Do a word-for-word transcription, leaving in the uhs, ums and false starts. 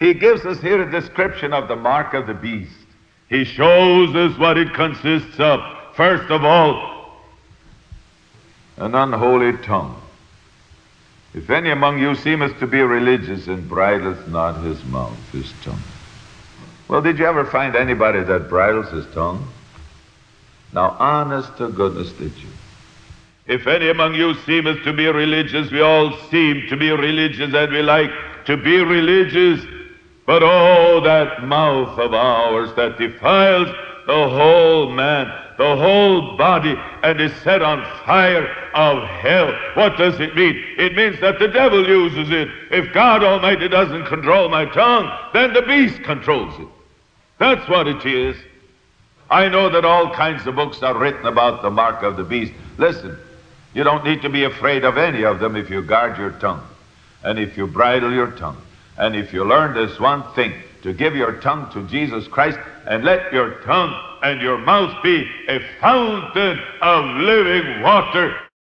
He gives us here a description of the mark of the beast. He shows us what it consists of. First of all, an unholy tongue. If any among you seemeth to be religious and bridleth not his mouth, his tongue. Well, did you ever find anybody that bridles his tongue? Now, honest to goodness, did you? If any among you seemeth to be religious, we all seem to be religious and we like to be religious. But oh, that mouth of ours that defiles the whole man, the whole body, and is set on fire of hell. What does it mean? It means that the devil uses it. If God Almighty doesn't control my tongue, then the beast controls it. That's what it is. I know that all kinds of books are written about the mark of the beast. Listen, you don't need to be afraid of any of them if you guard your tongue, and if you bridle your tongue, and if you learn this one thing, to give your tongue to Jesus Christ, and let your tongue and your mouth be a fountain of living water.